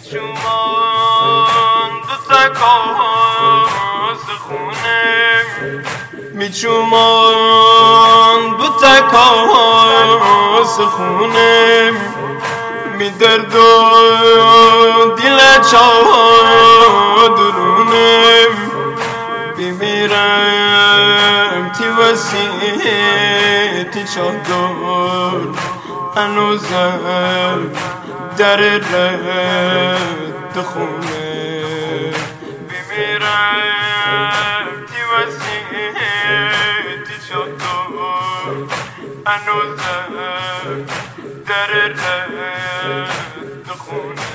میچومان دو تکاس خونم میچومان دو تکاس خونم می درد و دل چادرونم بمیرم تی وسیعتی چادر هنوزم در رد خونه بمیرم تی وسیعتی چادر هنوزم در رد خونه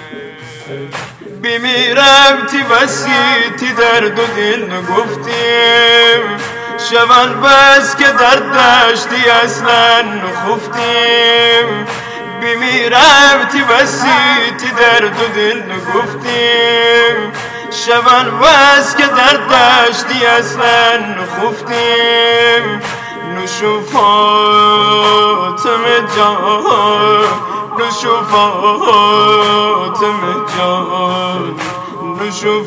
بمیرم تی وسیعتی درد و دل نگفتیم شبان بس که در دشتی اصلا نخفتیم بمیرم تی وسیعتی درد و دل نگفتیم شبان بس که در دشتی اصلا نخفتیم نوشو فاطمه جان نوشو فاطمه جان نوشو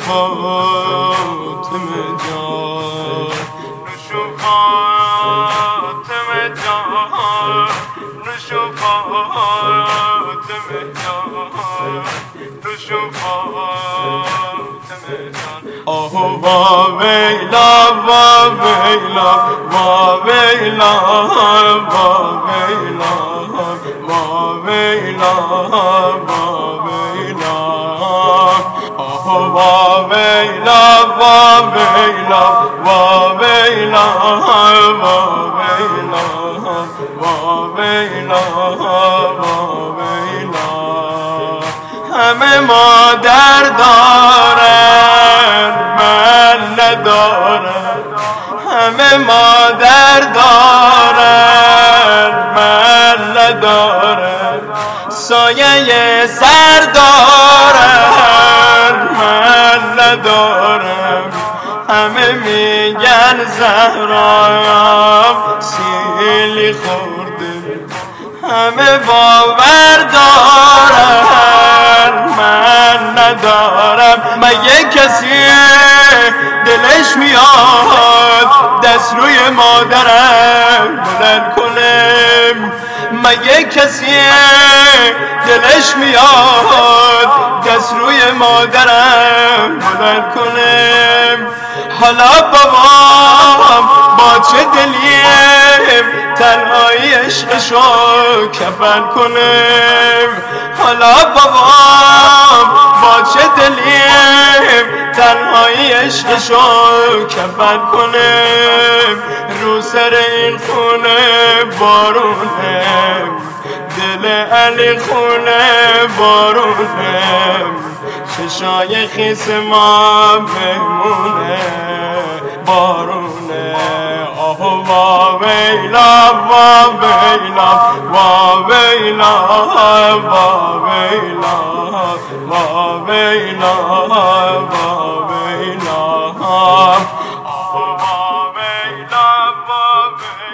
فاطمه جان نوشو فاطمه جان نوشو فاطمه جان نوشو فاطمه جان آه وا ویلا وا ویلا وا ویلا وا ویلا وا ویلا وا ویلا آه وا ویلا وا ویلا وا ویلا وا ویلا وا ویلا وا ویلا همه مادر دارن من ندارم همه مادر دارن من ندارم سایه سر دارن من ندارم همه میگن زهرایم سیلی خورده همه باور دارن من ندارم مگه کسی دلش میاد دست روی مادرم بلند کنم مگه کسی دلش میاد دست روی مادرم بلند کنم حالا بابام با چه دلیم تنهایی عشقشو کفن کنم حالا بابام با چه دلیم تنهایی عشقشو کفن کنم رو سر این خونه بارونم دل علی خونه بارونم چشای خیس ما بمونه بارونه آه وا ویلا وا ویلا وا ویلا وا ویلا وا ویلا وا ویلا آه وا ویلا وا ویلا